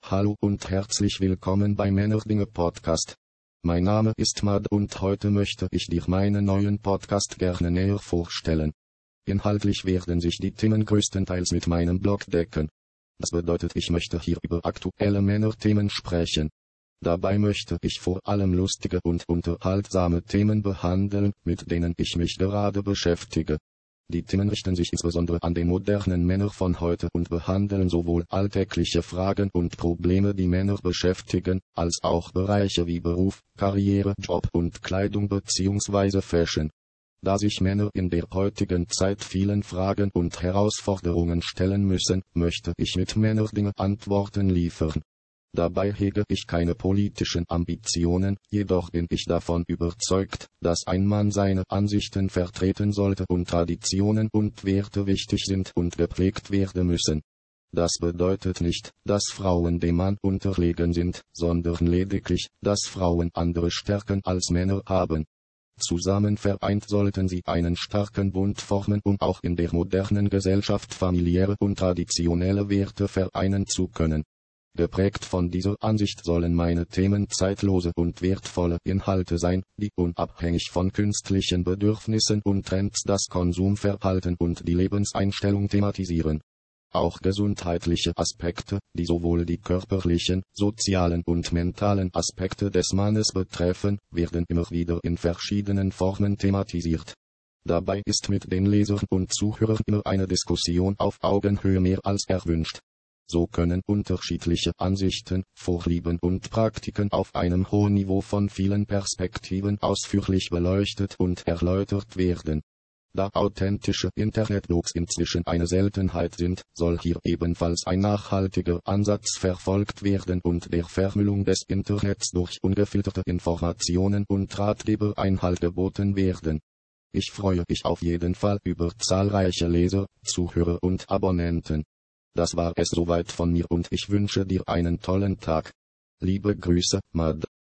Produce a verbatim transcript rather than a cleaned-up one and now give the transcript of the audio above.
Hallo und herzlich willkommen bei Männerdinge Podcast. Mein Name ist Mad und heute möchte ich dir meinen neuen Podcast gerne näher vorstellen. Inhaltlich werden sich die Themen größtenteils mit meinem Blog decken. Das bedeutet, ich möchte hier über aktuelle Männerthemen sprechen. Dabei möchte ich vor allem lustige und unterhaltsame Themen behandeln, mit denen ich mich gerade beschäftige. Die Themen richten sich insbesondere an den modernen Männer von heute und behandeln sowohl alltägliche Fragen und Probleme, die Männer beschäftigen, als auch Bereiche wie Beruf, Karriere, Job und Kleidung bzw. Fashion. Da sich Männer in der heutigen Zeit vielen Fragen und Herausforderungen stellen müssen, möchte ich mit Männerdinge Antworten liefern. Dabei hege ich keine politischen Ambitionen, jedoch bin ich davon überzeugt, dass ein Mann seine Ansichten vertreten sollte und Traditionen und Werte wichtig sind und gepflegt werden müssen. Das bedeutet nicht, dass Frauen dem Mann unterlegen sind, sondern lediglich, dass Frauen andere Stärken als Männer haben. Zusammen vereint sollten sie einen starken Bund formen, um auch in der modernen Gesellschaft familiäre und traditionelle Werte vereinen zu können. Geprägt von dieser Ansicht sollen meine Themen zeitlose und wertvolle Inhalte sein, die unabhängig von künstlichen Bedürfnissen und Trends das Konsumverhalten und die Lebenseinstellung thematisieren. Auch gesundheitliche Aspekte, die sowohl die körperlichen, sozialen und mentalen Aspekte des Mannes betreffen, werden immer wieder in verschiedenen Formen thematisiert. Dabei ist mit den Lesern und Zuhörern immer eine Diskussion auf Augenhöhe mehr als erwünscht. So können unterschiedliche Ansichten, Vorlieben und Praktiken auf einem hohen Niveau von vielen Perspektiven ausführlich beleuchtet und erläutert werden. Da authentische Internetblogs inzwischen eine Seltenheit sind, soll hier ebenfalls ein nachhaltiger Ansatz verfolgt werden und der Vermüllung des Internets durch ungefilterte Informationen und Ratgeber Einhalt geboten werden. Ich freue mich auf jeden Fall über zahlreiche Leser, Zuhörer und Abonnenten. Das war es soweit von mir und ich wünsche dir einen tollen Tag. Liebe Grüße, Mad.